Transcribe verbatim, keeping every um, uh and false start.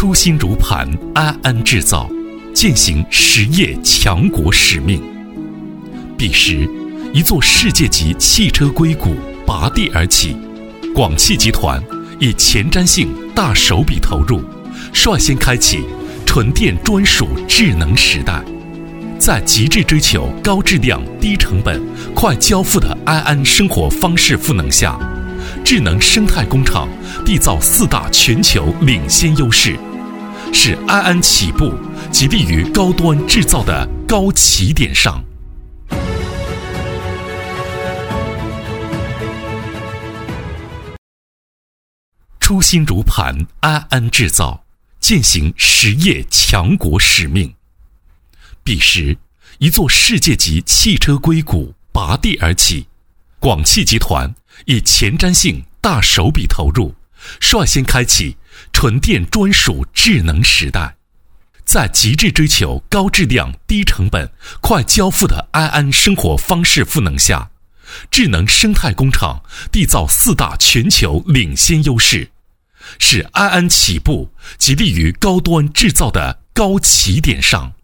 初心如磐，安安制造，践行实业强国使命。彼时，一座世界级汽车硅谷拔地而起，广汽集团以前瞻性大手笔投入，率先开启纯电专属智能时代。在极致追求高质量、低成本、快交付的安安生活方式赋能下，智能生态工厂缔造四大全球领先优势，使安安起步即立于高端制造的高起点上。初心如磐，安安制造，践行实业强国使命。彼时，一座世界级汽车硅谷拔地而起，广汽集团以前瞻性大手笔投入，率先开启纯电专属智能时代。在极致追求高质量、低成本、快交付的安安生活方式赋能下，智能生态工厂缔造四大全球领先优势，使安安起步即立于高端制造的高起点上。